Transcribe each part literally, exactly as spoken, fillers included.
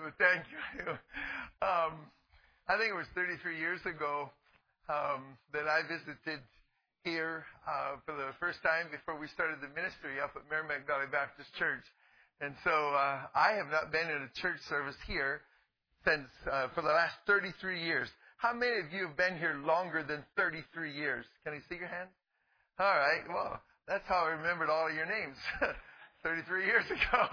Well, thank you. Um, I think it was thirty-three years ago um, that I visited here uh, for the first time before we started the ministry up at Merrimack Valley Baptist Church. And so uh, I have not been in a church service here since uh, for the last thirty-three years. How many of you have been here longer than thirty-three years? Can I see your hand? All right. Well, that's how I remembered all of your names. thirty-three years ago.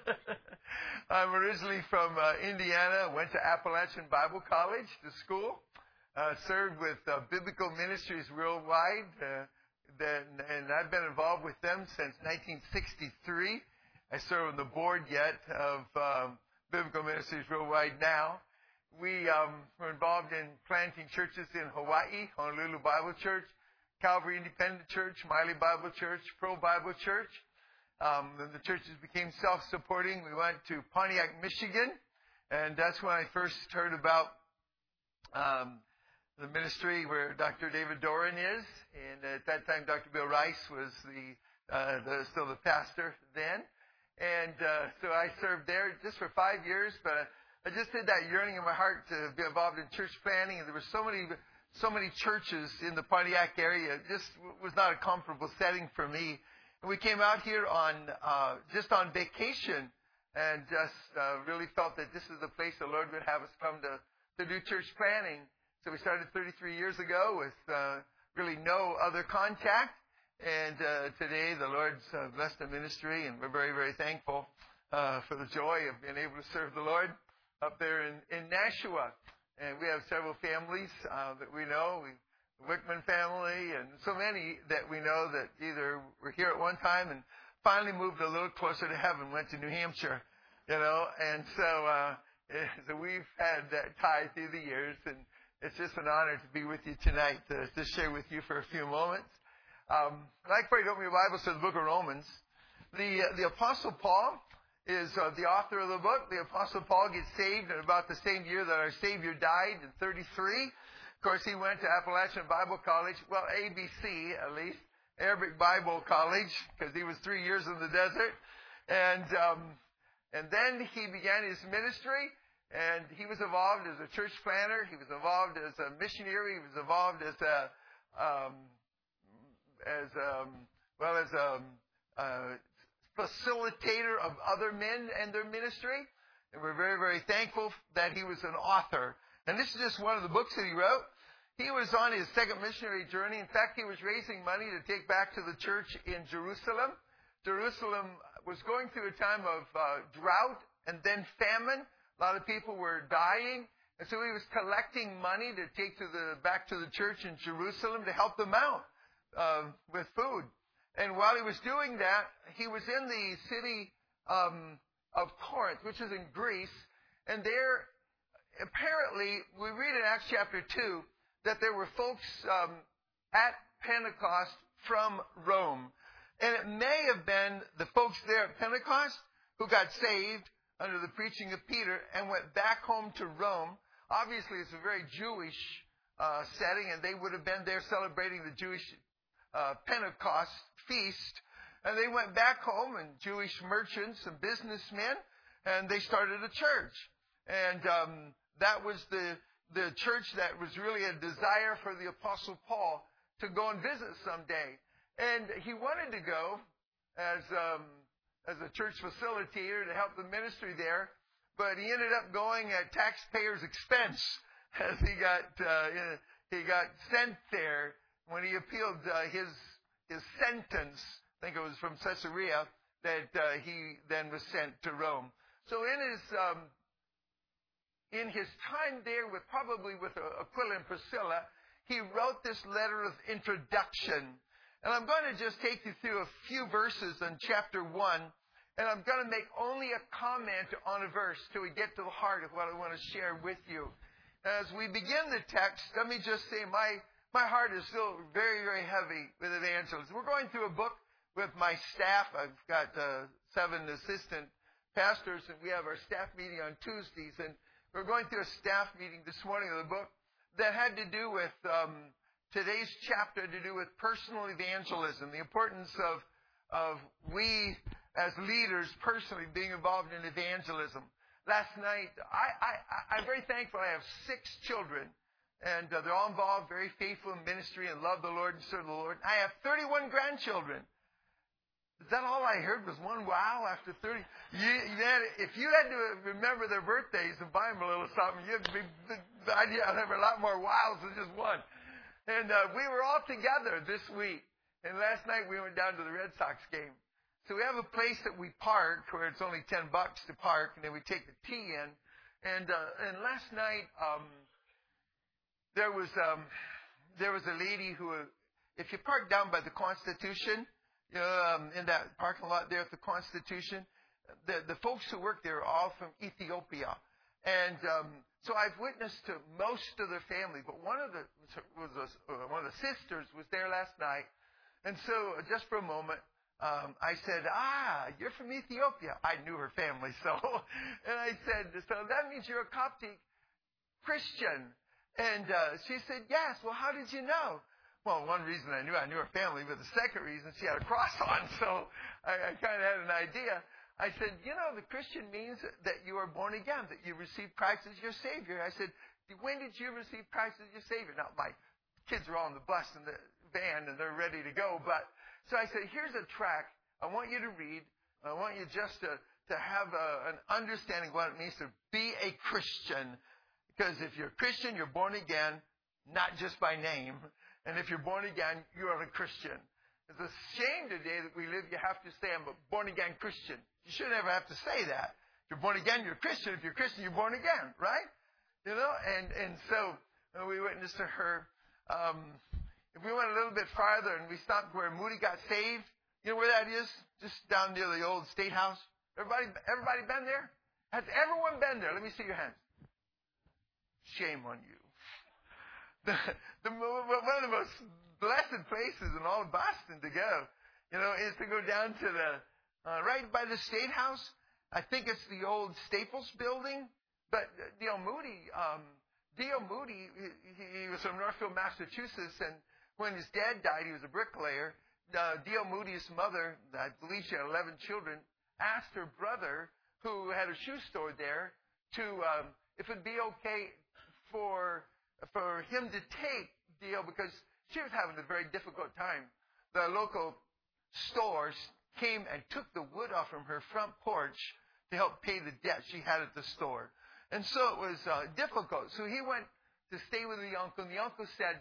I'm originally from uh, Indiana, went to Appalachian Bible College to school, uh, served with uh, Biblical Ministries Worldwide, uh, then, and I've been involved with them since nineteen sixty-three. I serve on the board yet of um, Biblical Ministries Worldwide now. We um, were involved in planting churches in Hawaii, Honolulu Bible Church, Calvary Independent Church, Miley Bible Church, Pro Bible Church. Um, then the churches became self-supporting. We went to Pontiac, Michigan, and that's when I first heard about um, the ministry where Doctor David Doran is. And at that time, Doctor Bill Rice was the, uh, the still the pastor then. And uh, so I served there just for five years, but I just had that yearning in my heart to be involved in church planning. And there were so many, so many churches in the Pontiac area. It just was not a comfortable setting for me. We came out here on uh, just on vacation and just uh, really felt that this is the place the Lord would have us come to, to do church planning. So we started thirty-three years ago with uh, really no other contact. And uh, today the Lord's uh, blessed the ministry, and we're very, very thankful uh, for the joy of being able to serve the Lord up there in, in Nashua. And we have several families uh, that we know. We Wickman family, and so many that we know that either were here at one time and finally moved a little closer to heaven, went to New Hampshire, you know, and so, uh, so we've had that tie through the years, and it's just an honor to be with you tonight to, to share with you for a few moments. Um, I'd like for you to open your Bibles to the book of Romans. The, uh, the Apostle Paul is uh, the author of the book. The Apostle Paul gets saved in about the same year that our Savior died, in thirty-three. Of course, he went to Appalachian Bible College, well, A B C at least, Arabic Bible College, because he was three years in the desert. And um, and then he began his ministry, and he was involved as a church planner. He was involved as a missionary. He was involved as a, um, as um, well as a, a facilitator of other men and their ministry. And we're very, very thankful that he was an author. And this is just one of the books that he wrote. He was on his second missionary journey. In fact, he was raising money to take back to the church in Jerusalem. Jerusalem was going through a time of uh, drought and then famine. A lot of people were dying. And so he was collecting money to take to the back to the church in Jerusalem to help them out uh, with food. And while he was doing that, he was in the city um, of Corinth, which is in Greece. And there, apparently, we read in Acts chapter two that there were folks um, at Pentecost from Rome. And it may have been the folks there at Pentecost who got saved under the preaching of Peter and went back home to Rome. Obviously, it's a very Jewish uh, setting, and they would have been there celebrating the Jewish uh, Pentecost feast. And they went back home, and Jewish merchants and businessmen, and they started a church. And um, that was the the church that was really a desire for the Apostle Paul to go and visit someday. And he wanted to go as um, as a church facilitator to help the ministry there, but he ended up going at taxpayers' expense as he got uh, he got sent there when he appealed uh, his his sentence. I think it was from Caesarea that uh, he then was sent to Rome. So in his um, In his time there with probably with Aquila and Priscilla, he wrote this letter of introduction. And I'm going to just take you through a few verses in chapter one. And I'm going to make only a comment on a verse till we get to the heart of what I want to share with you. As we begin the text, let me just say my, my heart is still very, very heavy with evangelism. We're going through a book with my staff. I've got uh, seven assistant pastors, and we have our staff meeting on Tuesdays. And we're going through a staff meeting this morning of the book that had to do with um, today's chapter to do with personal evangelism, the importance of of we as leaders personally being involved in evangelism. last night, I, I, I'm very thankful. I have six children, and uh, they're all involved, very faithful in ministry and love the Lord and serve the Lord. I have thirty-one grandchildren. Is that all I heard was one wow after thirty? You, you had, if you had to remember their birthdays and buy them a little something, you'd be, the, the idea I'd have a lot more wows than just one. And uh, we were all together this week. And last night we went down to the Red Sox game. So we have a place that we park where it's only ten bucks to park, and then we take the tee in. And uh, and last night um, there was um, there was a lady who, if you park down by the Constitution, you know, um, in that parking lot there at the Constitution, the the folks who work there are all from Ethiopia, and um, so I've witnessed to most of their family. But one of the was a, uh, one of the sisters was there last night, and so uh, just for a moment, um, I said, "Ah, you're from Ethiopia." I knew her family, so and I said, "So that means you're a Coptic Christian?" And uh, she said, "Yes." Well, how did you know? Well, one reason I knew I knew her family, but the second reason she had a cross on, so I, I kind of had an idea. I said, you know, the Christian means that you are born again, that you received Christ as your Savior. I said, when did you receive Christ as your Savior? Now, my kids are all on the bus and the van, and they're ready to go. But so I said, here's a tract I want you to read. I want you just to, to have a, an understanding of what it means to be a Christian. Because if you're a Christian, you're born again, not just by name. And if you're born again, you are a Christian. It's a shame today that we live, you have to say, I'm a born-again Christian. You shouldn't ever have to say that. If you're born again, you're a Christian. If you're a Christian, you're born again, right? You know, and, and so uh, we witnessed to her. Um, if we went a little bit farther and we stopped where Moody got saved, you know where that is? Just down near the old State House. Everybody, everybody been there? Has everyone been there? Let me see your hands. Shame on you. The, the, one of the most blessed places in all of Boston to go, you know, is to go down to the, uh, right by the State House. I think it's the old Staples building. But D L Moody, um, D L Moody, he, he was from Northfield, Massachusetts, and when his dad died, he was a bricklayer. Uh, D L Moody's mother, I believe she had eleven children, asked her brother, who had a shoe store there, to, um, if it'd be okay for for him to take D L, because she was having a very difficult time. The local stores came and took the wood off from her front porch to help pay the debt she had at the store. And so it was uh, difficult. So he went to stay with the uncle, and the uncle said,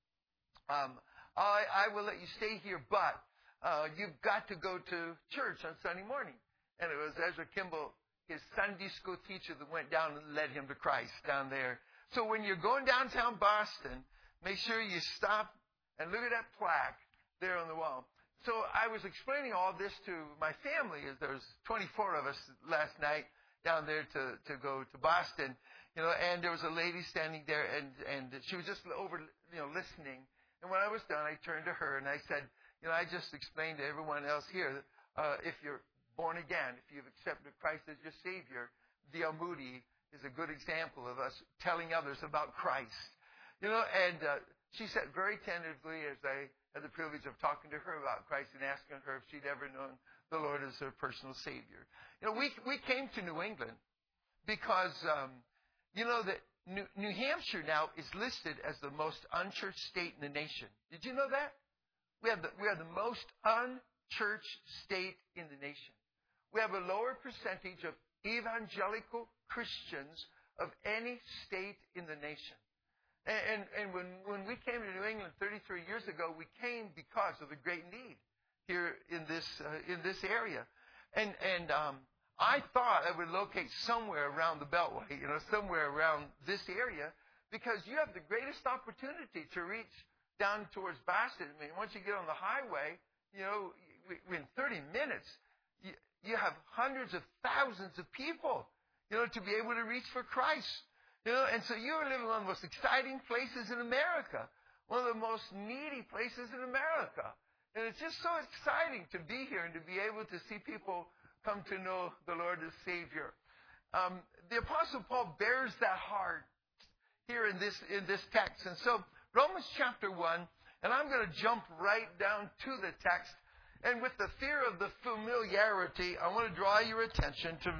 um, I, I will let you stay here, but uh, you've got to go to church on Sunday morning. And it was Ezra Kimball, his Sunday school teacher, that went down and led him to Christ down there. So when you're going downtown Boston, make sure you stop and look at that plaque there on the wall. So I was explaining all this to my family, as there was twenty-four of us last night down there to, to go to Boston, you know, and there was a lady standing there, and, and she was just over, you know, listening. And when I was done, I turned to her and I said, you know, I just explained to everyone else here, uh, if you're born again, if you've accepted Christ as your Savior, D L Moody is a good example of us telling others about Christ. You know, and uh, she said very tentatively, as I had the privilege of talking to her about Christ and asking her if she'd ever known the Lord as her personal Savior. You know, we we came to New England because, um, you know, that New, New Hampshire now is listed as the most unchurched state in the nation. Did you know that? We have the, we are the most unchurched state in the nation. We have a lower percentage of evangelical Christians of any state in the nation. And, and, and when, when we came to New England thirty-three years ago, we came because of the great need here in this uh, in this area. And, and um, I thought I would locate somewhere around the Beltway, you know, somewhere around this area, because you have the greatest opportunity to reach down towards Boston. I mean, once you get on the highway, you know, in thirty minutes, you, you have hundreds of thousands of people, you know, to be able to reach for Christ. You know, and so you're living in one of the most exciting places in America, one of the most needy places in America. And it's just so exciting to be here and to be able to see people come to know the Lord as Savior. Um, the Apostle Paul bears that heart here in this in this text. And so Romans chapter one, and I'm going to jump right down to the text. And with the fear of the familiarity, I want to draw your attention to,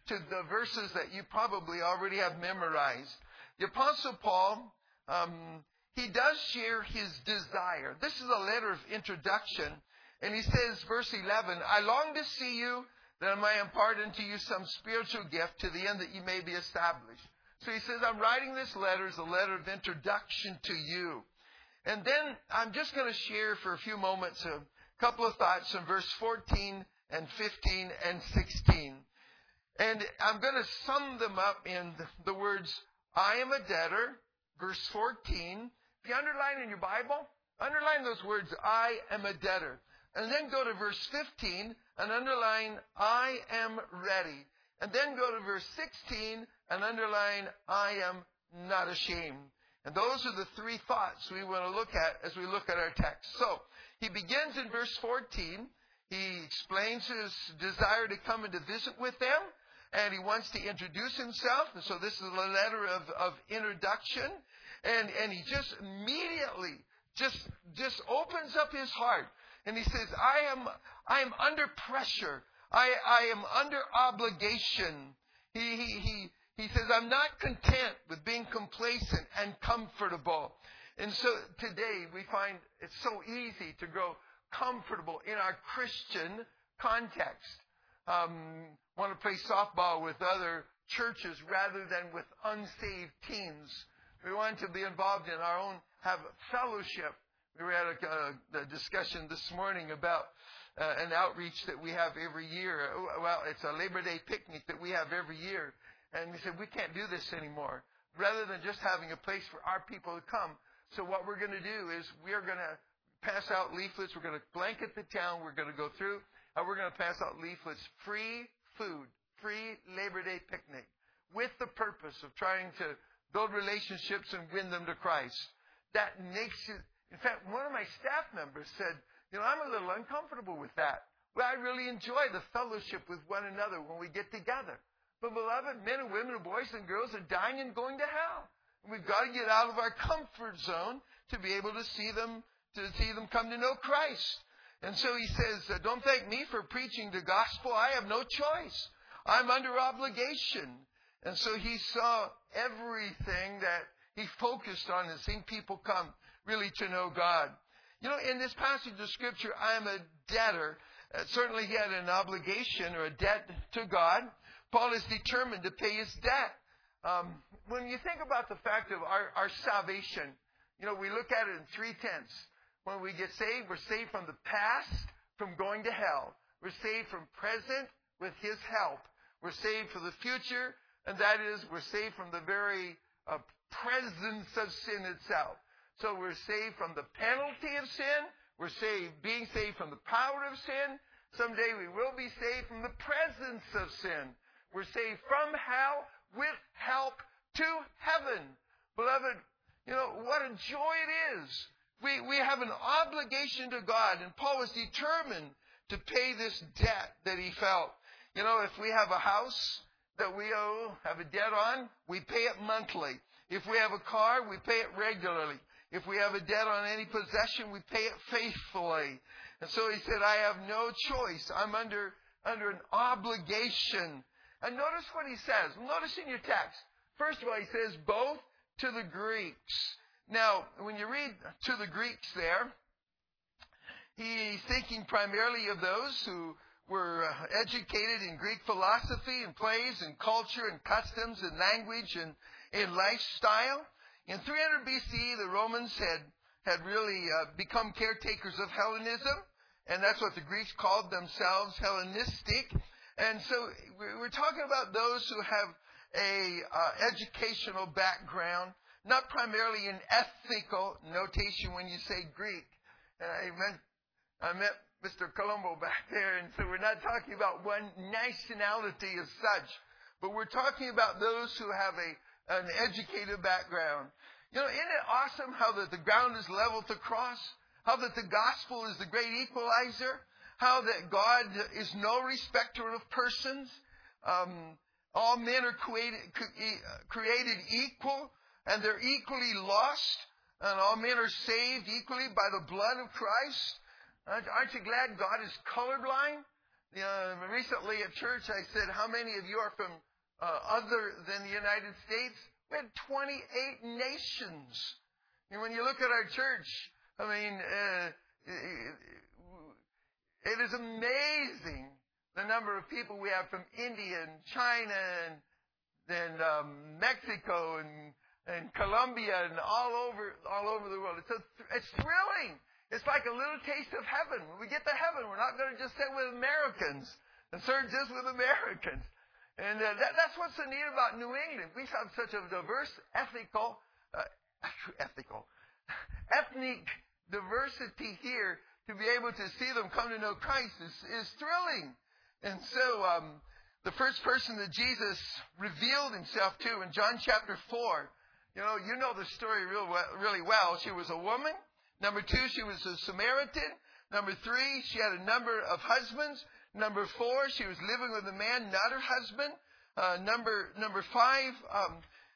to the verses that you probably already have memorized. The Apostle Paul, um, he does share his desire. This is a letter of introduction. And he says, verse eleven, I long to see you, that I may impart unto you some spiritual gift to the end that you may be established. So he says, I'm writing this letter as a letter of introduction to you. And then I'm just going to share for a few moments a couple of thoughts on verse fourteen and fifteen and sixteen. And I'm going to sum them up in the words, I am a debtor, verse fourteen. If you underline in your Bible, underline those words, I am a debtor. And then go to verse fifteen and underline, I am ready. And then go to verse sixteen and underline, I am not ashamed. And those are the three thoughts we want to look at as we look at our text. So, he begins in verse fourteen. He explains his desire to come and to visit with them. And he wants to introduce himself. And so this is a letter of, of introduction. And, and he just immediately just, just opens up his heart. And he says, I am, I am under pressure. I, I am under obligation. He, he, he, he says, I'm not content with being complacent and comfortable. And so today we find it's so easy to grow comfortable in our Christian context. Um, want to play softball with other churches rather than with unsaved teens. We want to be involved in our own, have fellowship. We were at a, a discussion this morning about uh, an outreach that we have every year. Well, it's a Labor Day picnic that we have every year. And we said, we can't do this anymore. Rather than just having a place for our people to come. So what we're going to do is we are going to pass out leaflets. We're going to blanket the town. We're going to go through. And we're going to pass out leaflets. Free food. Free Labor Day picnic. With the purpose of trying to build relationships and win them to Christ. That makes it. In fact, one of my staff members said, you know, I'm a little uncomfortable with that. Well, I really enjoy the fellowship with one another when we get together. But beloved, men and women and boys and girls are dying and going to hell. And we've got to get out of our comfort zone to be able to see them, to see them come to know Christ. And so he says, don't thank me for preaching the gospel. I have no choice. I'm under obligation. And so he saw everything that he focused on and seeing people come really to know God. You know, in this passage of Scripture, I am a debtor. Uh, certainly he had an obligation or a debt to God. Paul is determined to pay his debt. Um, when you think about the fact of our, our salvation, you know, we look at it in three tenths. When we get saved, we're saved from the past, from going to hell. We're saved from present with his help. We're saved for the future, and that is we're saved from the very uh, presence of sin itself. So we're saved from the penalty of sin. We're saved, being saved from the power of sin. Someday we will be saved from the presence of sin. We're saved from hell with help to heaven. Beloved, you know, what a joy it is. We, we have an obligation to God, and Paul was determined to pay this debt that he felt. You know, if we have a house that we owe, have a debt on, we pay it monthly. If we have a car, we pay it regularly. If we have a debt on any possession, we pay it faithfully. And so he said, I have no choice. I'm under, under an obligation. And notice what he says. Notice in your text. First of all, he says, both to the Greeks. Now, when you read to the Greeks there, he's thinking primarily of those who were educated in Greek philosophy and plays and culture and customs and language and, and lifestyle. In three hundred B C E, the Romans had, had really uh, become caretakers of Hellenism, and that's what the Greeks called themselves, Hellenistic. And so we're talking about those who have a uh, educational background, not primarily in ethical notation when you say Greek. And I met, I met Mister Colombo back there, and so we're not talking about one nationality as such, but we're talking about those who have a an educated background. You know, isn't it awesome how that the ground is level to cross? How that the gospel is the great equalizer? How that God is no respecter of persons? Um, all men are created, created equal, and they're equally lost, and all men are saved equally by the blood of Christ. Aren't you glad God is colorblind? You know, recently at church I said, how many of you are from uh, other than the United States? We had twenty-eight nations. And when you look at our church, I mean, uh, it is amazing the number of people we have from India and China and, and um, Mexico and, and Colombia and all over all over the world. It's, a, it's thrilling. It's like a little taste of heaven. When we get to heaven, we're not going to just sit with Americans and serve just with Americans. And uh, that, that's what's so neat about New England. We have such a diverse ethical, uh, ethical, ethnic diversity here. To be able to see them come to know Christ is, is thrilling. And so, um, the first person that Jesus revealed himself to in John chapter four, you know, you know the story real well, really well. She was a woman. Number two, she was a Samaritan. Number three, she had a number of husbands. Number four, she was living with a man, not her husband. Uh, number number five, um,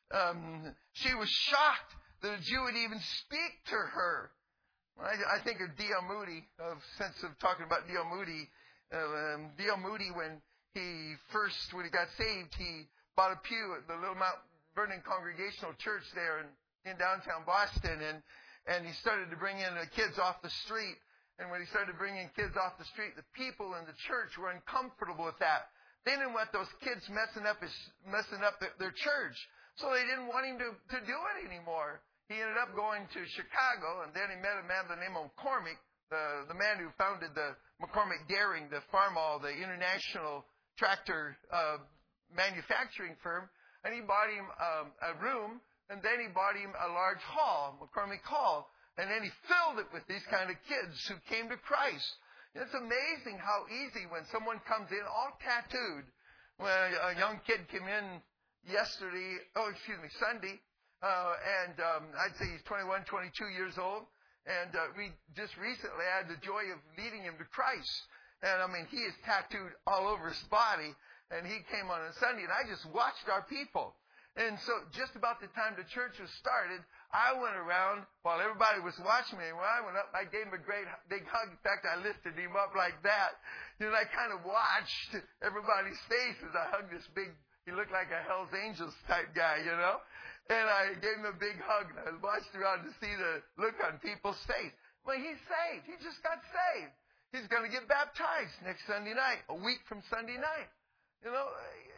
um, she was shocked that a Jew would even speak to her. I, I think of D L Moody, of sense of talking about D L Moody. Uh, um, D L Moody, when he first, when he got saved, he bought a pew at the Little Mount Vernon Congregational Church there in, in downtown Boston, and and he started to bring in the kids off the street. And when he started bringing kids off the street, the people in the church were uncomfortable with that. They didn't want those kids messing up his, messing up their, their church, so they didn't want him to to do it anymore. He ended up going to Chicago, and then he met a man by the name of McCormick, the, the man who founded the McCormick Daring, the Farmall, the international tractor uh, manufacturing firm. And he bought him um, a room, and then he bought him a large hall, McCormick Hall. And then he filled it with these kind of kids who came to Christ. It's amazing how easy when someone comes in all tattooed. When a young kid came in yesterday, oh, excuse me, Sunday, Uh, and um, I'd say he's twenty-one, twenty-two years old. And uh, we just recently had the joy of leading him to Christ. And, I mean, he is tattooed all over his body. And he came on a Sunday, and I just watched our people. And so just about the time the church was started, I went around while everybody was watching me. And when I went up, I gave him a great big hug. In fact, I lifted him up like that. You know, I kind of watched everybody's face as I hugged this big, he looked like a Hell's Angels type guy, you know. And I gave him a big hug, and I watched around to see the look on people's face. Well, he's saved. He just got saved. He's going to get baptized next Sunday night, a week from Sunday night. You know,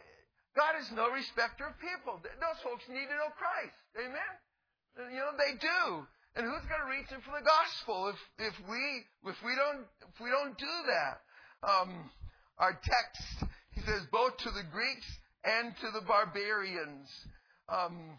God is no respecter of people. Those folks need to know Christ. Amen? You know, they do. And who's going to reach them for the gospel if if we if we don't if we don't do that? Um, our text, he says, both to the Greeks and to the barbarians. Um,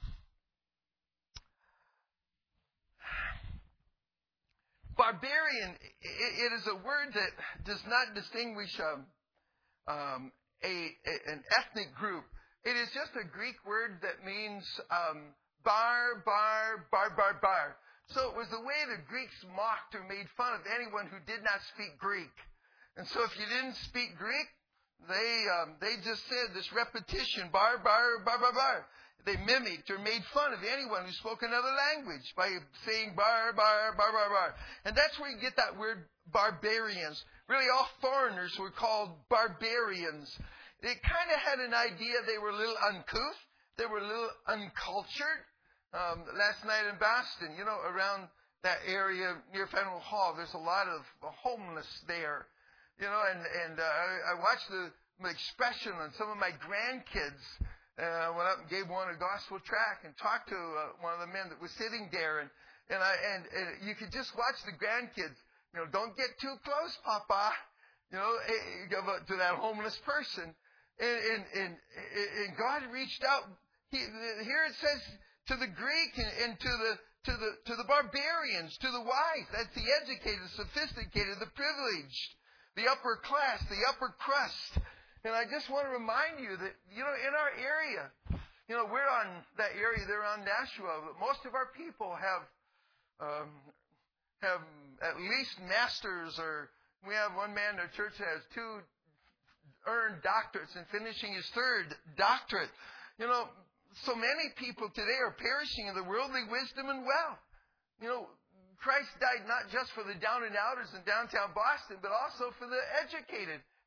Barbarian, it is a word that does not distinguish um, um, a, a an ethnic group. It is just a Greek word that means um, bar, bar, bar, bar, bar. So it was the way the Greeks mocked or made fun of anyone who did not speak Greek. And so if you didn't speak Greek, they um, they just said this repetition, bar, bar, bar, bar, bar. They mimicked or made fun of anyone who spoke another language by saying bar, bar, bar, bar, bar. And that's where you get that word barbarians. Really, all foreigners were called barbarians. They kind of had an idea they were a little uncouth. They were a little uncultured. Um, last night in Boston, you know, around that area near Faneuil Hall, there's a lot of homeless there. You know, and, and uh, I, I watched the, the expression on some of my grandkids. And I went up and gave one a gospel tract and talked to uh, one of the men that was sitting there. And and I and, and you could just watch the grandkids. You know, don't get too close, Papa. You know, to that homeless person. And and and, and God reached out. He, here it says to the Greek and, and to the to the to the barbarians, to the wise. That's the educated, sophisticated, the privileged, the upper class, the upper crust. And I just want to remind you that, you know, in our area, you know, we're on that area, they're on Nashua, but most of our people have, um, have at least masters, or we have one man in our church that has two earned doctorates and finishing his third doctorate. You know, so many people today are perishing in the worldly wisdom and wealth. You know, Christ died not just for the down and outers in downtown Boston, but also for the educated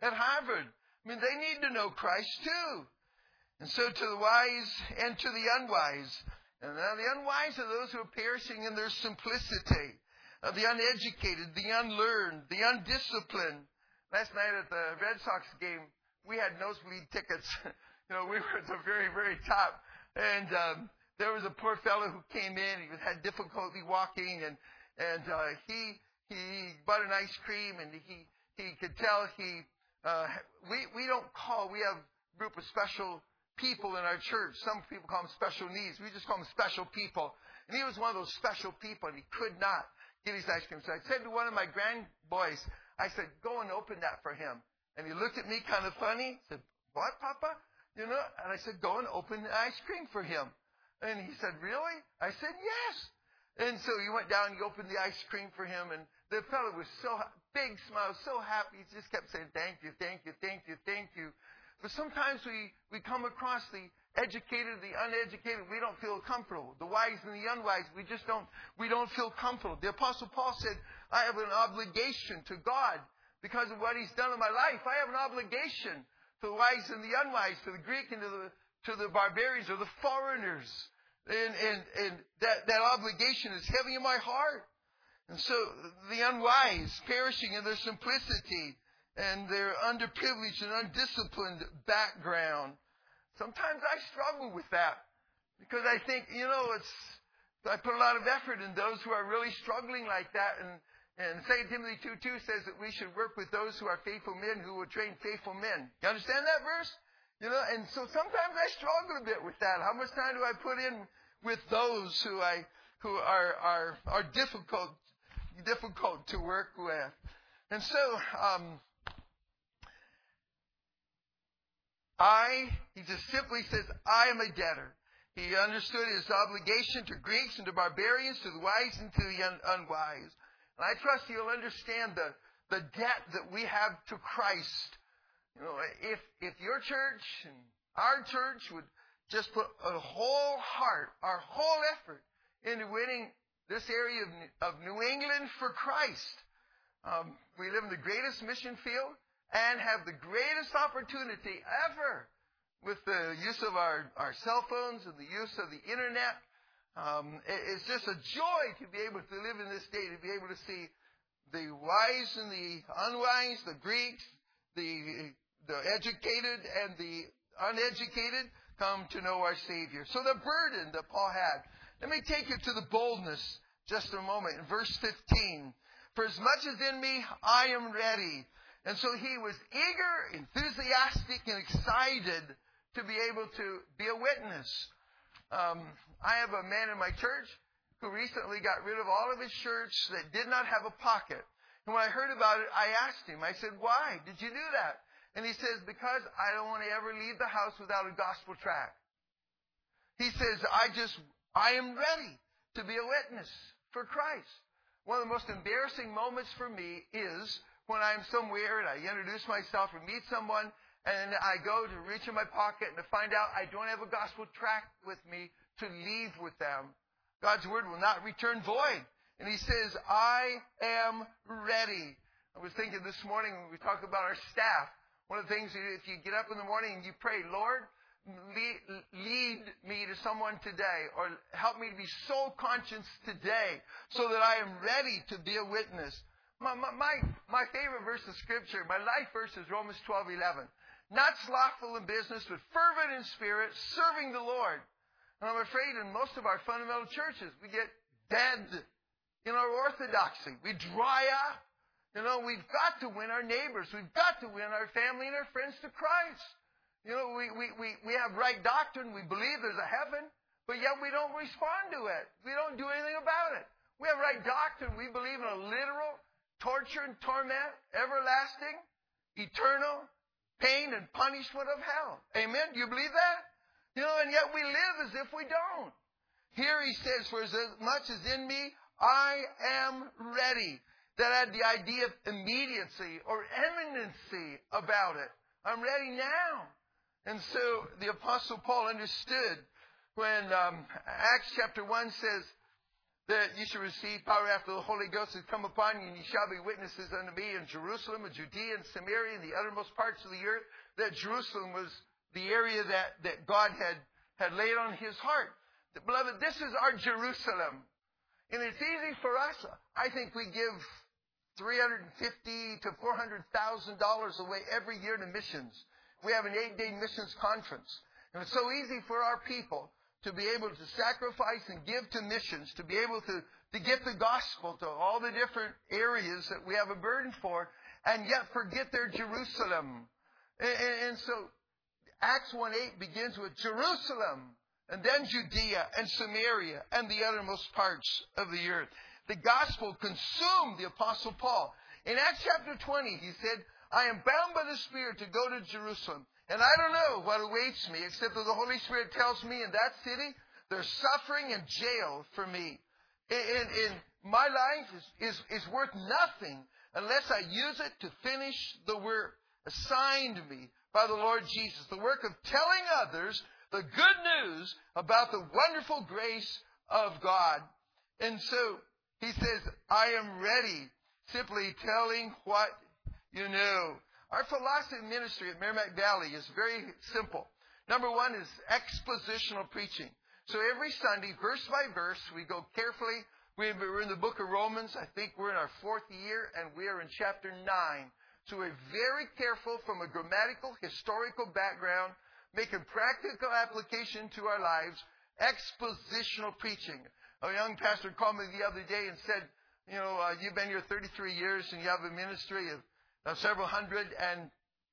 at Harvard. I mean, they need to know Christ too. And so to the wise and to the unwise. And now the unwise are those who are perishing in their simplicity. Uh, the uneducated, the unlearned, the undisciplined. Last night at the Red Sox game, we had nosebleed tickets. You know, we were at the very, very top. And um, there was a poor fellow who came in. He had difficulty walking, and and uh, he he bought an ice cream, and he he could tell he uh, we we don't call we have a group of special people in our church. Some people call them special needs. We just call them special people. And he was one of those special people, and he could not get his ice cream. So I said to one of my grand boys, I said, go and open that for him. And he looked at me kind of funny. He said, what, Papa? You know? And I said, go and open the ice cream for him. And he said, really? I said, yes. And so he went down and he opened the ice cream for him. And the fellow was so, big smile, so happy. He just kept saying, thank you, thank you, thank you, thank you. But sometimes we, we come across the educated, the uneducated. We don't feel comfortable. The wise and the unwise, we just don't, we don't feel comfortable. The Apostle Paul said, I have an obligation to God because of what He's done in my life. I have an obligation to the wise and the unwise, to the Greek and to the, to the barbarians or the foreigners. And, and, and that, that obligation is heavy in my heart. And so the unwise, perishing in their simplicity, and their underprivileged and undisciplined background. Sometimes I struggle with that because I think, you know, it's I put a lot of effort in those who are really struggling like that. And, and Second Timothy two two says that we should work with those who are faithful men who will train faithful men. You understand that verse? You know, and so sometimes I struggle a bit with that. How much time do I put in with those who I who are are are difficult difficult to work with? And so um I, he just simply says, I am a debtor. He understood his obligation to Greeks and to barbarians, to the wise and to the un- unwise. And I trust you'll understand the, the debt that we have to Christ. You know, if, if your church and our church would just put a whole heart, our whole effort into winning this area of, of New England for Christ, um, we live in the greatest mission field and have the greatest opportunity ever with the use of our, our cell phones and the use of the internet. Um, it, it's just a joy to be able to live in this day, to be able to see the wise and the unwise, the Greeks, the, the educated and the uneducated come to know our Savior. So the burden that Paul had. Let me take you to the boldness just a moment. In verse fifteen, for as much as in me, I am ready. And so he was eager, enthusiastic, and excited to be able to be a witness. Um, I have a man in my church who recently got rid of all of his shirts that did not have a pocket. And when I heard about it, I asked him, I said, why did you do that? And he says, because I don't want to ever leave the house without a gospel tract. He says, I just, I am ready to be a witness for Christ. One of the most embarrassing moments for me is when I'm somewhere and I introduce myself or meet someone and I go to reach in my pocket and to find out I don't have a gospel tract with me to leave with them. God's word will not return void. And He says, I am ready. I was thinking this morning when we talk about our staff, one of the things, if you get up in the morning and you pray, Lord, lead me to someone today, or help me to be soul conscious today so that I am ready to be a witness. My, my, my favorite verse of Scripture, my life verse is Romans twelve eleven. Not slothful in business, but fervent in spirit, serving the Lord. And I'm afraid in most of our fundamental churches, we get dead in our orthodoxy. We dry up. You know, we've got to win our neighbors. We've got to win our family and our friends to Christ. You know, we, we, we, we have right doctrine. We believe there's a heaven, but yet we don't respond to it. We don't do anything about it. We have right doctrine. We believe in a literal torture and torment, everlasting, eternal pain and punishment of hell. Amen? Do you believe that? You know, and yet we live as if we don't. Here he says, for as much as in me, I am ready. That had the idea of immediacy or eminency about it. I'm ready now. And so the Apostle Paul understood when um, Acts chapter one says that you shall receive power after the Holy Ghost has come upon you, and you shall be witnesses unto me in Jerusalem, and Judea, and Samaria, and the uttermost parts of the earth. That Jerusalem was the area that, that God had, had laid on his heart. Beloved, this is our Jerusalem. And it's easy for us. I think we give three hundred fifty thousand to four hundred thousand dollars away every year to missions. We have an eight-day missions conference. And it's so easy for our people to be able to sacrifice and give to missions, to be able to, to get the gospel to all the different areas that we have a burden for, and yet forget their Jerusalem. And, and, and so Acts one eight begins with Jerusalem, and then Judea and Samaria and the uttermost parts of the earth. The gospel consumed the Apostle Paul. In Acts chapter twenty, he said, I am bound by the Spirit to go to Jerusalem. And I don't know what awaits me, except that the Holy Spirit tells me in that city, there's suffering and jail for me. And, and my life is, is, is worth nothing unless I use it to finish the work assigned me by the Lord Jesus. The work of telling others the good news about the wonderful grace of God. And so he says, I am ready, simply telling what you know. Our philosophy ministry at Merrimack Valley is very simple. Number one is expositional preaching. So every Sunday, verse by verse, we go carefully. We're in the book of Romans. I think we're in our fourth year, and we are in chapter nine. So we're very careful from a grammatical, historical background, making practical application to our lives, expositional preaching. A young pastor called me the other day and said, you know, uh, you've been here thirty-three years, and you have a ministry of Uh, several hundred, and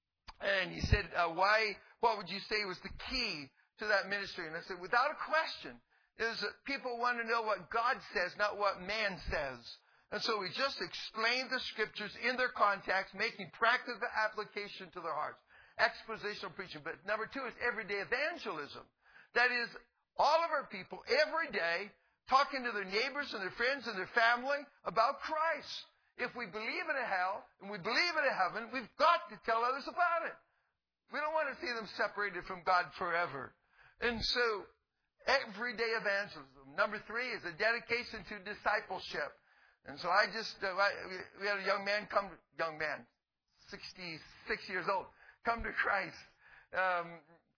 and he said, uh, why, what would you say was the key to that ministry? And I said, without a question, is that people want to know what God says, not what man says. And so we just explained the scriptures in their context, making practical application to their hearts. Expositional preaching. But number two is everyday evangelism. That is, all of our people, every day, talking to their neighbors and their friends and their family about Christ. If we believe in a hell and we believe in a heaven, we've got to tell others about it. We don't want to see them separated from God forever. And so, everyday evangelism. Number three is a dedication to discipleship. And so I just, uh, I, we had a young man come, young man, sixty-six years old, come to Christ um,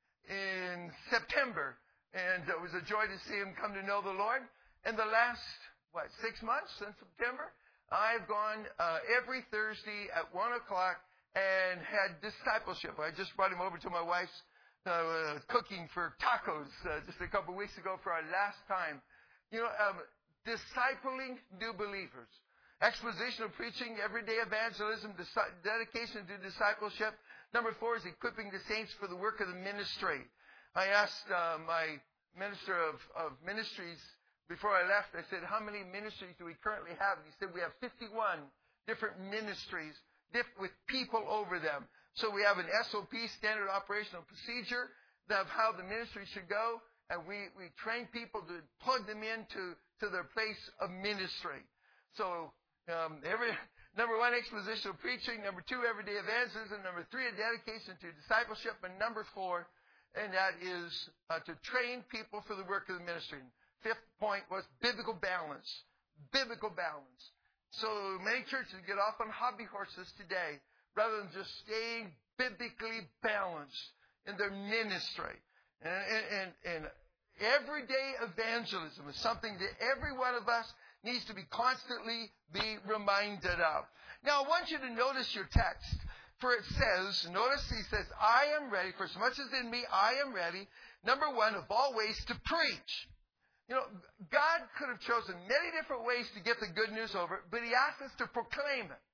in September. And it was a joy to see him come to know the Lord. In the last, what, six months since September, I've gone uh, every Thursday at one o'clock and had discipleship. I just brought him over to my wife's uh, cooking for tacos uh, just a couple of weeks ago for our last time. You know, um, discipling new believers. Expositional preaching, everyday evangelism, dis- dedication to discipleship. Number four is equipping the saints for the work of the ministry. I asked uh, my minister of, of ministries before I left, I said, how many ministries do we currently have? And he said, we have fifty-one different ministries with people over them. So we have an S O P, standard operational procedure, of how the ministry should go. And we, we train people to plug them into to their place of ministry. So um, every number one, expositional preaching. Number two, everyday evangelism. Number three, a dedication to discipleship. And number four, and that is uh, to train people for the work of the ministry. Fifth point was biblical balance. Biblical balance. So many churches get off on hobby horses today rather than just staying biblically balanced in their ministry. And, and, and, and everyday evangelism is something that every one of us needs to be constantly be reminded of. Now I want you to notice your text. For it says, notice he says, I am ready, for as much as in me, I am ready, number one, of all ways to preach. You know, God could have chosen many different ways to get the good news over, but he asked us to proclaim it.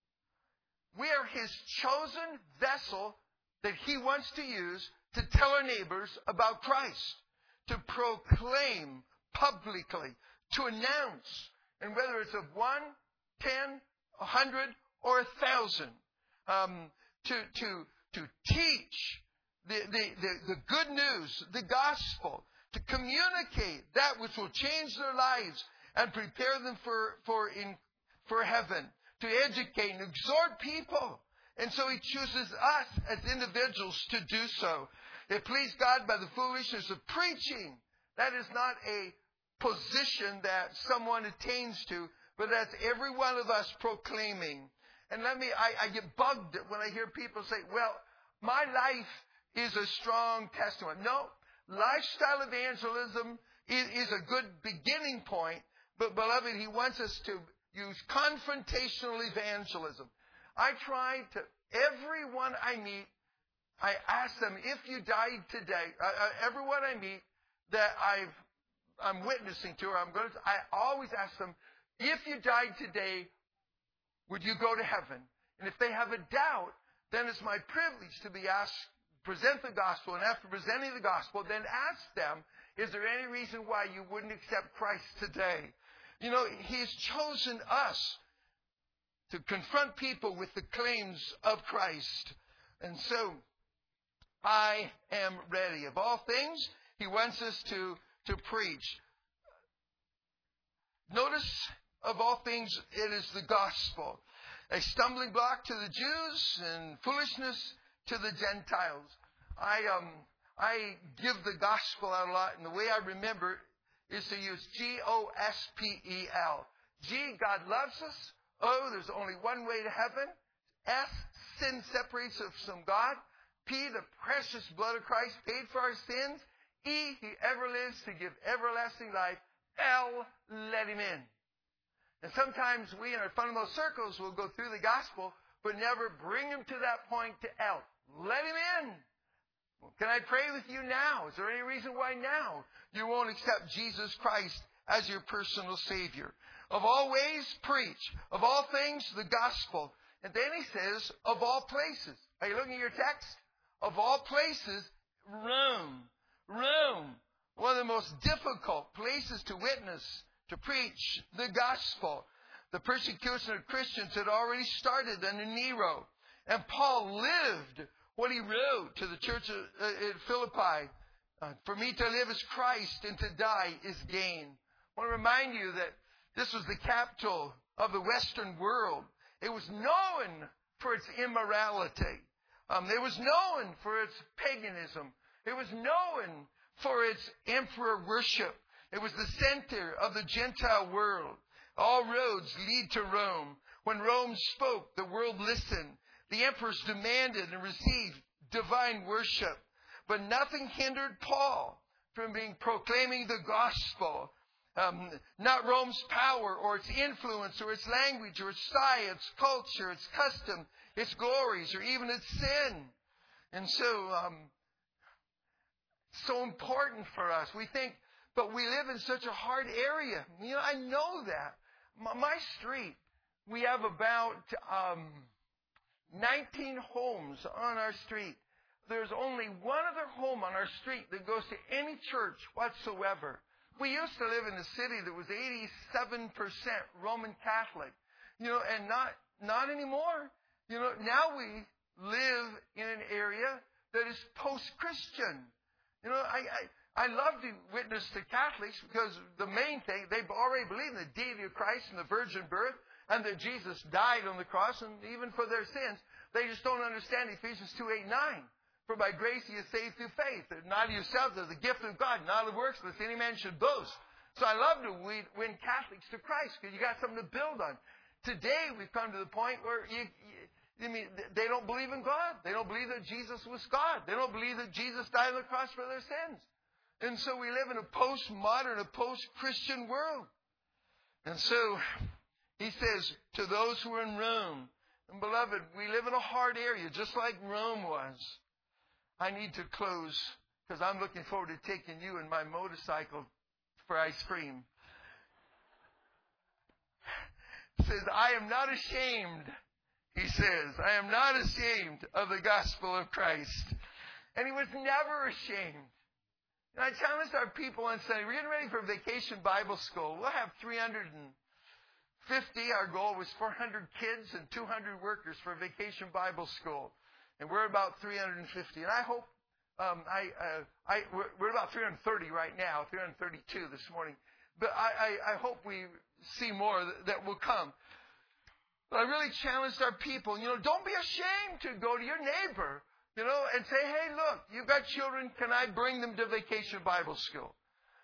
We are his chosen vessel that he wants to use to tell our neighbors about Christ, to proclaim publicly, to announce, and whether it's of one, ten, a hundred, or a thousand, um, to to to teach the, the, the, the good news, the gospel, to communicate that which will change their lives and prepare them for, for, in, for heaven, to educate and exhort people. And so he chooses us as individuals to do so. It pleased God by the foolishness of preaching. That is not a position that someone attains to, but that's every one of us proclaiming. And let me, I, I get bugged when I hear people say, well, my life is a strong testimony. No, lifestyle evangelism is, is a good beginning point, but beloved, he wants us to use confrontational evangelism. I try to, everyone I meet, I ask them, if you died today, uh, everyone I meet that I've, I'm witnessing to, or I'm going to, I always ask them, if you died today, would you go to heaven? And if they have a doubt, then it's my privilege to be asked, present the gospel, and after presenting the gospel, then ask them, is there any reason why you wouldn't accept Christ today? You know, He's chosen us to confront people with the claims of Christ. And so, I am ready. Of all things, He wants us to, to preach. Notice, of all things, it is the gospel. A stumbling block to the Jews and foolishness to the Gentiles. I um I give the gospel out a lot, and the way I remember is to use G O S P E L. G, God loves us. O, there's only one way to heaven. S, sin separates us from God. P, the precious blood of Christ paid for our sins. E, He ever lives to give everlasting life. L, let Him in. And sometimes we in our fundamental circles will go through the gospel, but never bring Him to that point to L. Let Him in. Well, can I pray with you now? Is there any reason why now you won't accept Jesus Christ as your personal Savior? Of all ways, preach. Of all things, the gospel. And then he says, of all places. Are you looking at your text? Of all places, Rome. Rome. One of the most difficult places to witness, to preach the gospel. The persecution of Christians had already started under Nero. And Paul lived what he wrote to the church at Philippi. Uh, For me to live is Christ, and to die is gain. I want to remind you that this was the capital of the Western world. It was known for its immorality. Um, it was known for its paganism. It was known for its emperor worship. It was the center of the Gentile world. All roads lead to Rome. When Rome spoke, the world listened. The emperors demanded and received divine worship. But nothing hindered Paul from being proclaiming the gospel. Um, not Rome's power or its influence or its language or its style, its culture, its custom, its glories, or even its sin. And so, um, so important for us. We think, but we live in such a hard area. You know, I know that. My, my street, we have about um, nineteen homes on our street. There's only one other home on our street that goes to any church whatsoever. We used to live in a city that was eighty-seven percent Roman Catholic, you know, and not not anymore. You know, now we live in an area that is post-Christian. You know, I, I, I love to witness to Catholics because the main thing, they already believe in the deity of Christ and the virgin birth and that Jesus died on the cross and even for their sins. They just don't understand Ephesians two, eight, nine. For by grace you are saved through faith. Not of yourselves, as the gift of God, not of works, lest any man should boast. So I love to win Catholics to Christ because you got something to build on. Today we've come to the point where you, you, I mean, they don't believe in God. They don't believe that Jesus was God. They don't believe that Jesus died on the cross for their sins. And so we live in a postmodern, a post-Christian world. And so he says to those who are in Rome, and beloved, we live in a hard area just like Rome was. I need to close because I'm looking forward to taking you in my motorcycle for ice cream. He says, I am not ashamed, he says, I am not ashamed of the gospel of Christ. And he was never ashamed. And I challenged our people on Sunday, we're getting ready for Vacation Bible School. We'll have three hundred fifty. Our goal was four hundred kids and two hundred workers for Vacation Bible School. And we're about three hundred fifty. And I hope, um, I, uh, I, we're, we're about three hundred thirty right now, three hundred thirty-two this morning. But I, I, I hope we see more that, that will come. But I really challenged our people, you know, don't be ashamed to go to your neighbor, you know, and say, hey, look, you've got children. Can I bring them to Vacation Bible School?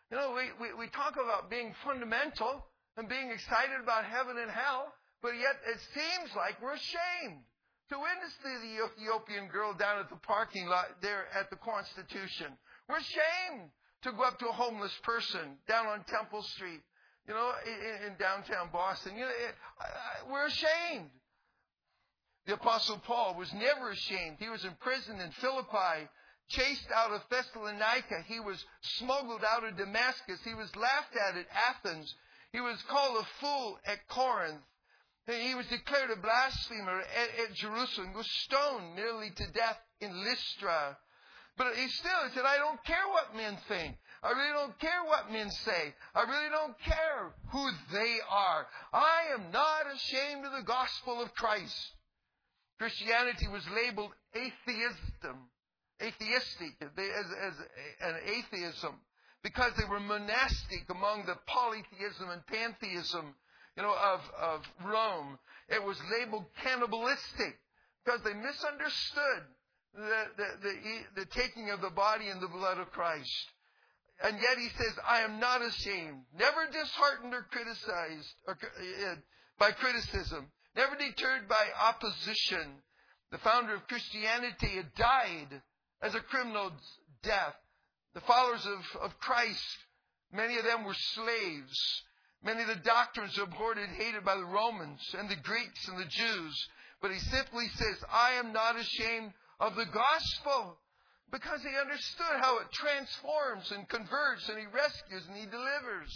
You know, we, we, we talk about being fundamental and being excited about heaven and hell, but yet it seems like we're ashamed to witness to the Ethiopian girl down at the parking lot there at the Constitution. We're ashamed to go up to a homeless person down on Temple Street, you know, in, in downtown Boston. You know, it, I, I, we're ashamed. The Apostle Paul was never ashamed. He was imprisoned in Philippi, chased out of Thessalonica. He was smuggled out of Damascus. He was laughed at at Athens. He was called a fool at Corinth. He was declared a blasphemer at, at Jerusalem. He was stoned nearly to death in Lystra. But he still said, I don't care what men think. I really don't care what men say. I really don't care who they are. I am not ashamed of the gospel of Christ. Christianity was labeled atheism, atheistic, as, as an atheism, because they were monastic among the polytheism and pantheism, you know, of, of Rome. It was labeled cannibalistic because they misunderstood the, the, the, the taking of the body and the blood of Christ. And yet he says, I am not ashamed, never disheartened or criticized or, uh, by criticism, never deterred by opposition. The founder of Christianity had died as a criminal's death. The followers of, of Christ, many of them were slaves. Many of the doctrines abhorred and hated by the Romans and the Greeks and the Jews. But he simply says, I am not ashamed of the gospel, because he understood how it transforms and converts and he rescues and he delivers.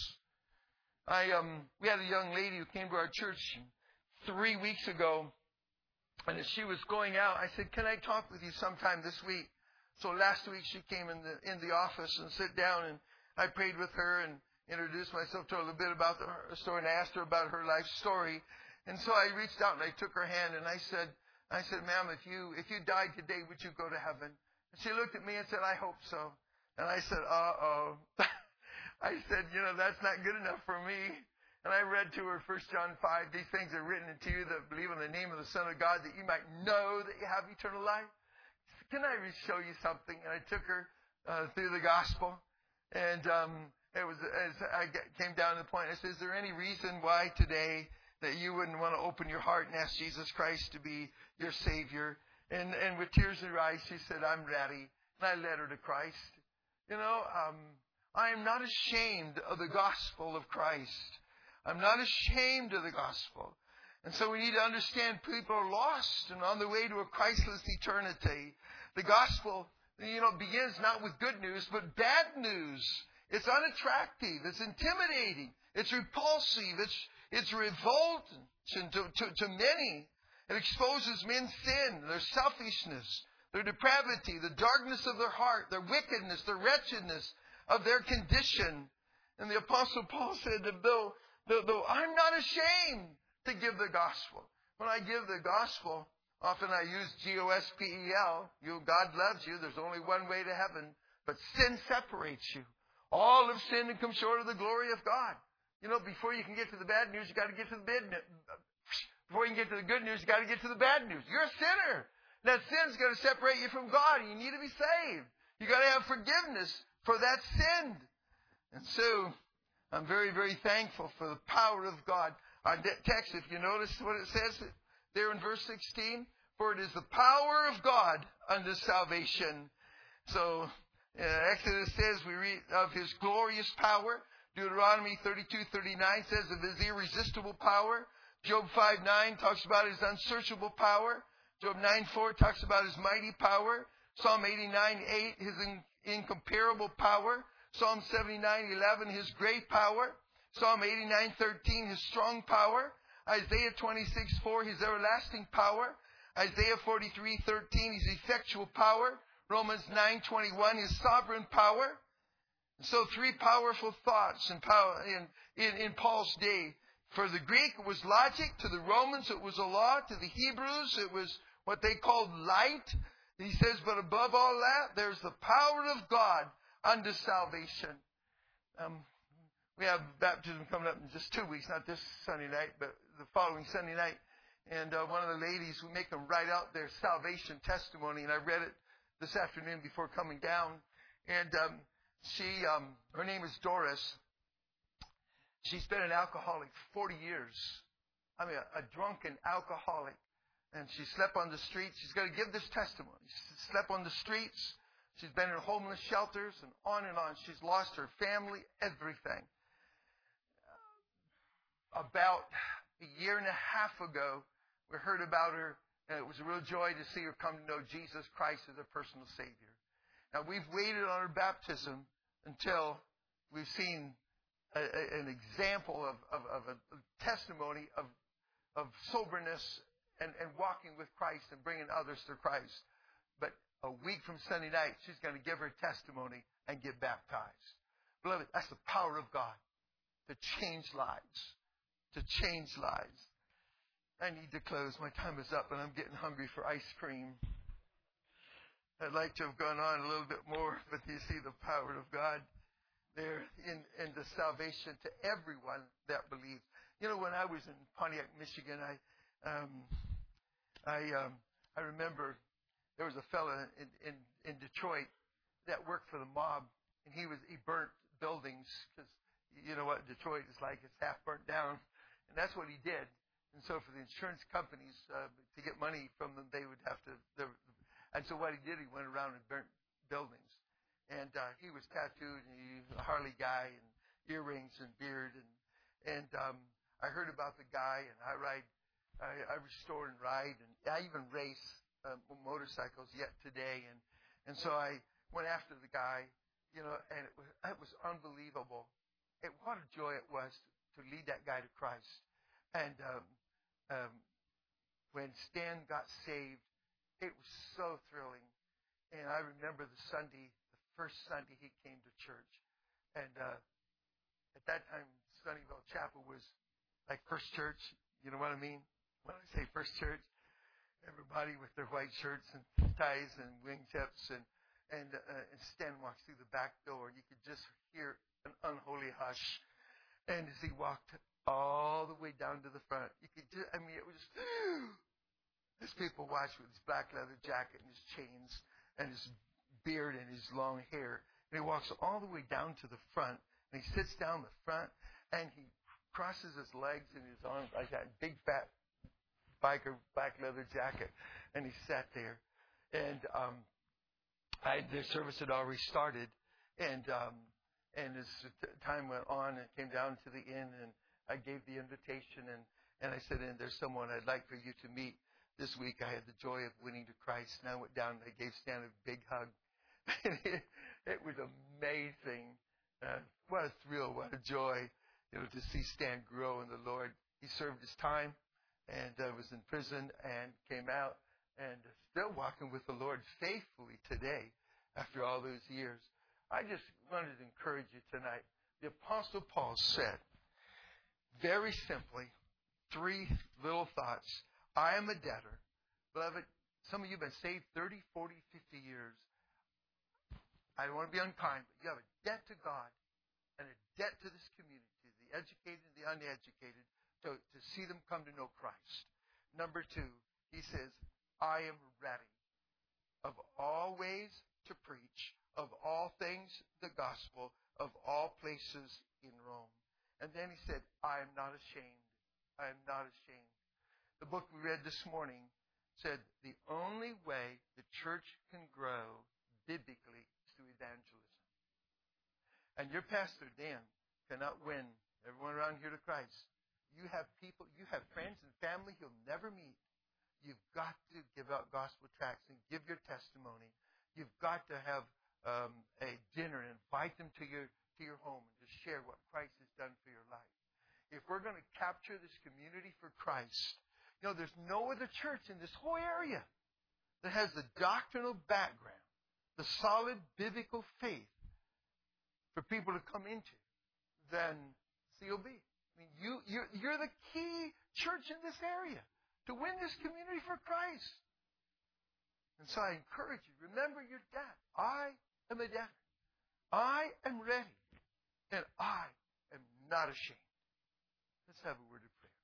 I um we had a young lady who came to our church three weeks ago, and as she was going out, I said, can I talk with you sometime this week? So last week she came in the in the office and sat down, and I prayed with her and introduced myself to her a little bit about the her story and asked her about her life story. And so I reached out and I took her hand and I said, I said, ma'am, if you if you died today, would you go to heaven? And she looked at me and said, I hope so. And I said, uh-oh. I said, you know, that's not good enough for me. And I read to her First John five, these things are written to you that believe in the name of the Son of God, that you might know that you have eternal life. Can I show you something? And I took her uh, through the gospel. And um, it was as I came down to the point, I said, is there any reason why today that you wouldn't want to open your heart and ask Jesus Christ to be your Savior? And, and with tears in her eyes, she said, I'm ready. And I led her to Christ. You know, um, I am not ashamed of the gospel of Christ. I'm not ashamed of the gospel. And so we need to understand people are lost and on the way to a Christless eternity. The gospel, you know, begins not with good news, but bad news. It's unattractive. It's intimidating. It's repulsive. It's, it's revolting to, to, to many. It exposes men's sin, their selfishness, their depravity, the darkness of their heart, their wickedness, their wretchedness of their condition. And the Apostle Paul said that though, though, though I'm not ashamed to give the gospel. When I give the gospel, often I use G O S P E L. You, God loves you. There's only one way to heaven. But sin separates you. All have sinned and come short of the glory of God. You know, before you can get to the bad news, you got to get to the bad news. Before you can get to the good news, you got to get to the bad news. You're a sinner. That sin's going to separate you from God. You need to be saved. You got to have forgiveness for that sin. And so, I'm very, very thankful for the power of God. Our text, if you notice what it says there in verse sixteen, for it is the power of God unto salvation. So, uh, Exodus says we read of His glorious power. Deuteronomy thirty-two thirty-nine says of His irresistible power. Job five nine talks about His unsearchable power. Job nine four talks about His mighty power. Psalm eighty-nine eight, His in, incomparable power. Psalm seventy-nine eleven, His great power. Psalm eighty-nine thirteen, His strong power. Isaiah twenty-six four, His everlasting power. Isaiah forty-three thirteen, His effectual power. Romans nine twenty-one, His sovereign power. So three powerful thoughts in, power, in, in, in Paul's day. For the Greek, it was logic. To the Romans, it was a law. To the Hebrews, it was what they called light. He says, but above all that, there's the power of God unto salvation. Um, we have baptism coming up in just two weeks, not this Sunday night, but the following Sunday night. And uh, one of the ladies, we make them write out their salvation testimony, and I read it this afternoon before coming down. And um, She, um, her name is Doris. She's been an alcoholic for forty years. I mean, a, a drunken alcoholic. And she slept on the streets. She's going to give this testimony. She slept on the streets. She's been in homeless shelters and on and on. She's lost her family, everything. About a year and a half ago, we heard about her, and it was a real joy to see her come to know Jesus Christ as her personal Savior. Now, we've waited on her baptism until we've seen a, a, an example of, of, of a testimony of, of soberness and, and walking with Christ and bringing others to Christ. But a week from Sunday night, she's going to give her testimony and get baptized. Beloved, that's the power of God to change lives. To change lives. I need to close. My time is up and I'm getting hungry for ice cream. I'd like to have gone on a little bit more, but you see the power of God there in, in the salvation to everyone that believes. You know, when I was in Pontiac, Michigan, I um, I um, I remember there was a fella in, in, in Detroit that worked for the mob, and he was he burnt buildings because you know what Detroit is like. It's half burnt down. And that's what he did. And so for the insurance companies, uh, to get money from them, they would have to. And so what he did, he went around and burnt buildings. And uh, he was tattooed, and he was a Harley guy, and earrings and beard. And and um, I heard about the guy, and I ride, I, I restore and ride, and I even race uh, motorcycles yet today. And and so I went after the guy, you know, and it was, it was unbelievable. It, what a joy it was to lead that guy to Christ. And um, um, when Stan got saved, it was so thrilling. And I remember the Sunday, the first Sunday he came to church. And uh, at that time, Sunnyvale Chapel was like First Church. You know what I mean? When I say First Church, everybody with their white shirts and ties and wingtips. And, and, uh, and Stan walks through the back door, and you could just hear an unholy hush. And as he walked all the way down to the front, you could just, I mean, it was just, as people watched with his black leather jacket and his chains and his beard and his long hair. And he walks all the way down to the front, and he sits down the front, and he crosses his legs and his arms like that big fat biker black leather jacket. And he sat there. And um, I, the service had already started, and um, And as time went on, it came down to the end, and I gave the invitation, and, and I said, and there's someone I'd like for you to meet this week. I had the joy of winning to Christ, and I went down and I gave Stan a big hug. it, it was amazing. Uh, what a thrill, what a joy, you know, to see Stan grow in the Lord. He served his time and uh, was in prison and came out and still walking with the Lord faithfully today after all those years. I just wanted to encourage you tonight. The Apostle Paul said, very simply, three little thoughts. I am a debtor. Beloved, some of you have been saved thirty, forty, fifty years. I don't want to be unkind, but you have a debt to God and a debt to this community, the educated and the uneducated, to, to see them come to know Christ. Number two, he says, I am ready of all ways to preach, of all things the gospel, of all places in Rome. And then he said, I am not ashamed. I am not ashamed. The book we read this morning said the only way the church can grow biblically is through evangelism. And your pastor, Dan, cannot win everyone around here to Christ. You have people, you have friends and family you'll never meet. You've got to give out gospel tracts and give your testimony. You've got to have Um, a dinner and invite them to your to your home and just share what Christ has done for your life. If we're going to capture this community for Christ, you know, there's no other church in this whole area that has the doctrinal background, the solid biblical faith for people to come into than C O B. I mean, you you're, you're the key church in this area to win this community for Christ. And so I encourage you, remember your debt. I am a debtor. I am ready. And I am not ashamed. Let's have a word of prayer.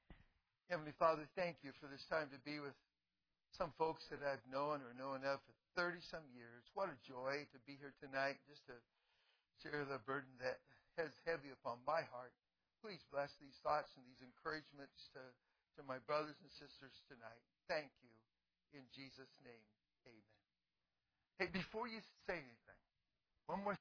Heavenly Father, thank you for this time to be with some folks that I've known or known of for thirty-some years. What a joy to be here tonight, just to share the burden that has heavy upon my heart. Please bless these thoughts and these encouragements to, to my brothers and sisters tonight. Thank you. In Jesus' name, amen. Hey, before you say anything, one more